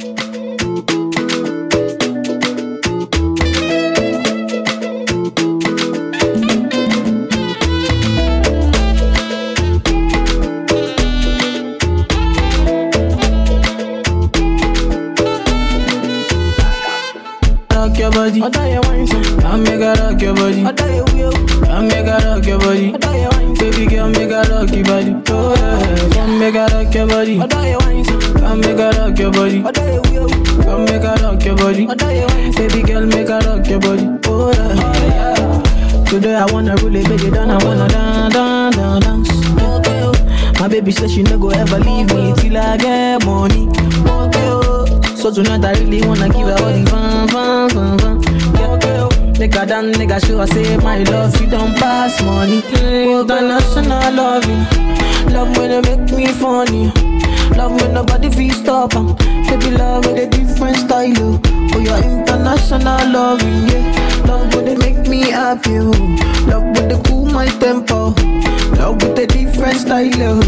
Rock your body, I die your wine, I make her rock your body, I die your wheel, I make her rock your body, I die your wine, baby girl make her rock your body, oh yeah, come make her rock your body, I die your wine, come make her rock your body, I die your wheel, come make her rock your body, I die your wine, baby girl make her rock your body, oh yeah. Today I wanna really beg it down, I wanna dance, okay, oh. My baby says she no go ever leave me till I get money, okay, oh. So tonight I really wanna give her all the fun. Yeah, okay, make her dance, make her show her say my love, you don't pass money. International loving, love when they make me funny, love when nobody feel stop. Baby love with a different style. Oh, your international loving, yeah. Love when they make me happy. Oh. Love when they cool my tempo. Love with a different style.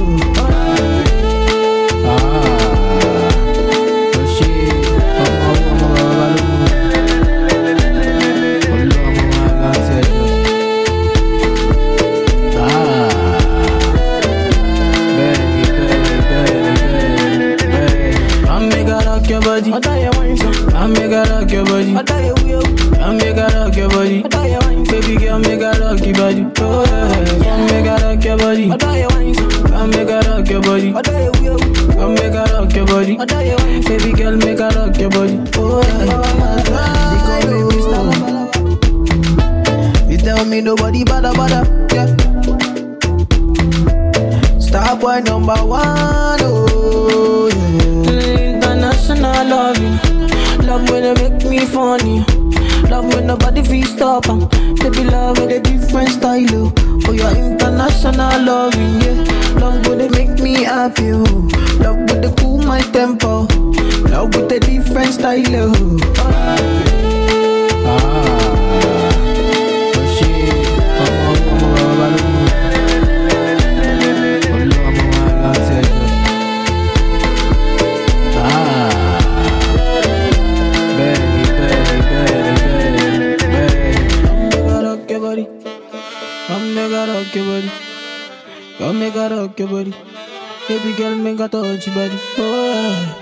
I die your wine, I make her rock your body. I die your wheel, I make her rock your body. I die your wine, baby girl make her rock your body. Oh yeah, I make her rock your body. I die your wine, I make her rock your body. I die your wheel, I make her rock your body. I die your wine, baby girl make her rock your body. Oh yeah, they call me Mr. You tell me nobody bada, yeah. Star boy number one, oh yeah. International loving, love when they make me funny, love when nobody feel stop. Baby love with a different style. Oh, your international loving, yeah. Love when they make me happy. Oh. Love with the cool my tempo. Love with a different style. Come make her rock your body. Come make her rock your body. Baby girl, make her touch your body. Oh yeah.